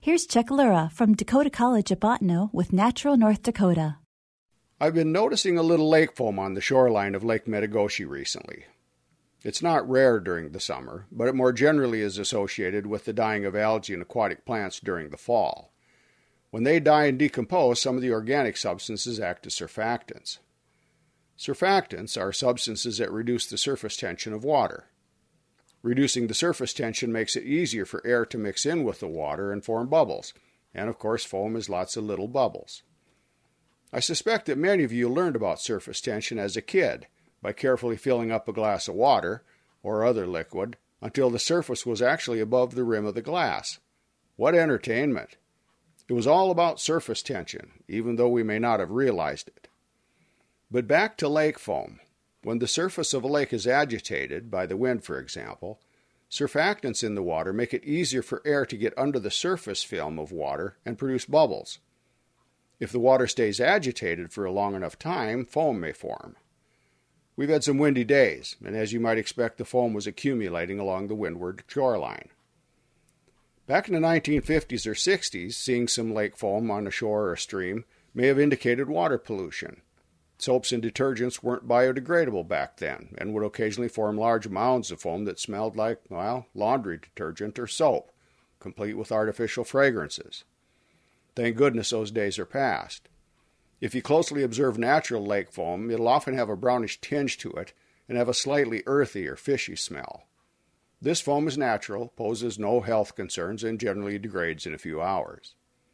Here's Chuck Lura from Dakota College at Bottineau with Natural North Dakota. I've been noticing a little lake foam on the shoreline of Lake Metigoshe recently. It's not rare during the summer, but it more generally is associated with the dying of algae and aquatic plants during the fall. When they die and decompose, some of the organic substances act as surfactants. Surfactants are substances that reduce the surface tension of water. Reducing the surface tension makes it easier for air to mix in with the water and form bubbles, and of course foam is lots of little bubbles. I suspect that many of you learned about surface tension as a kid by carefully filling up a glass of water or other liquid until the surface was actually above the rim of the glass. What entertainment! It was all about surface tension, even though we may not have realized it. But back to lake foam. When the surface of a lake is agitated, by the wind for example, surfactants in the water make it easier for air to get under the surface film of water and produce bubbles. If the water stays agitated for a long enough time, foam may form. We've had some windy days, and as you might expect, the foam was accumulating along the windward shoreline. Back in the 1950s or 60s, seeing some lake foam on a shore or a stream may have indicated water pollution. Soaps and detergents weren't biodegradable back then and would occasionally form large mounds of foam that smelled like, laundry detergent or soap, complete with artificial fragrances. Thank goodness those days are past. If you closely observe natural lake foam, it'll often have a brownish tinge to it and have a slightly earthy or fishy smell. This foam is natural, poses no health concerns, and generally degrades in a few hours.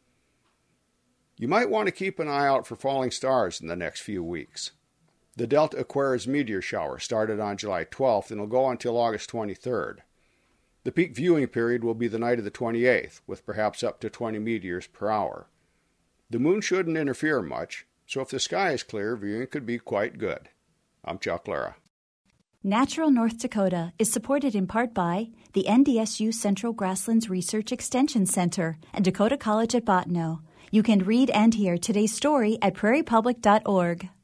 You might want to keep an eye out for falling stars in the next few weeks. The Delta Aquarius meteor shower started on July 12th and will go until August 23rd. The peak viewing period will be the night of the 28th, with perhaps up to 20 meteors per hour. The moon shouldn't interfere much, so if the sky is clear, viewing could be quite good. I'm Chuck Lura. Natural North Dakota is supported in part by the NDSU Central Grasslands Research Extension Center and Dakota College at Bottineau. You can read and hear today's story at prairiepublic.org.